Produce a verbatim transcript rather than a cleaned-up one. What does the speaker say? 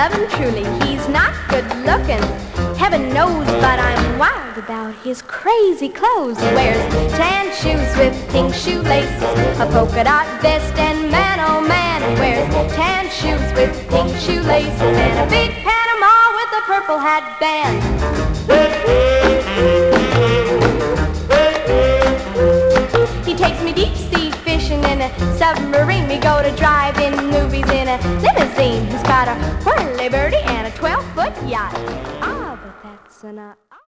love him truly. He's not good looking, heaven knows, but I'm wild about his crazy clothes. He wears tan shoes with pink shoelaces, a polka dot vest, and man, oh man, he wears tan shoes with pink shoelaces and a big Panama with a purple hat band. He takes me deep sea fishing in a submarine. We go to drive-in movies in a limousine. He's got a whirly birdie and a twelve-foot yacht. Ah, but that's an uh,